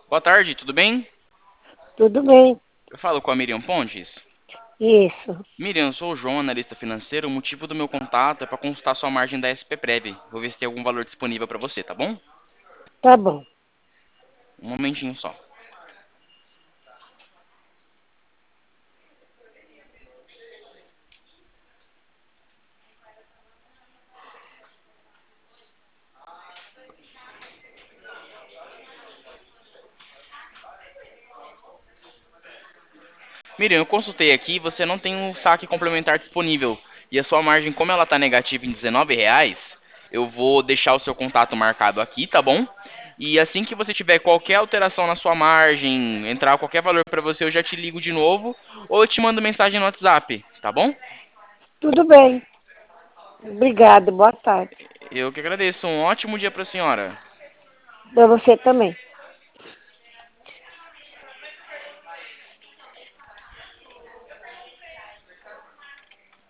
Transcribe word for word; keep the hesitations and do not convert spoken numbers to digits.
Boa tarde, tudo bem? Tudo bem, Eu falo com a Miriam Pontes. isso. Miriam, eu sou o João, analista financeiro. O motivo do meu contato é para consultar sua margem da S P Prev. Vou ver se tem algum valor disponível para você, tá bom? Tá bom. Um momentinho só. Miriam, eu consultei aqui, você não tem um saque complementar disponível. E a sua margem, como ela está negativa em dezenove reais, eu vou deixar o seu contato marcado aqui, tá bom? E assim que você tiver qualquer alteração na sua margem, entrar qualquer valor para você, eu já te ligo de novo ou eu te mando mensagem no WhatsApp, tá bom? Tudo bem. Obrigado, boa tarde. Eu que agradeço. Um ótimo dia para a senhora. Para você também.